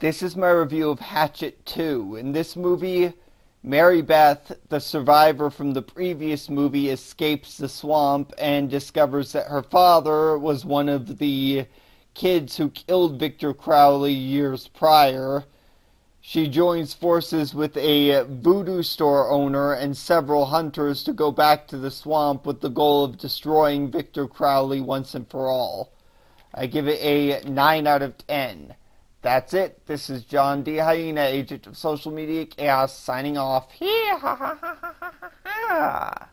This is my review of Hatchet 2. In this movie, Mary Beth, the survivor from the previous movie, escapes the swamp and discovers that her father was one of the kids who killed Victor Crowley years prior. She joins forces with a voodoo store owner and several hunters to go back to the swamp with the goal of destroying Victor Crowley once and for all. I give it a 9 out of 10. That's it. This is John D. Hyena, agent of social media chaos, signing off.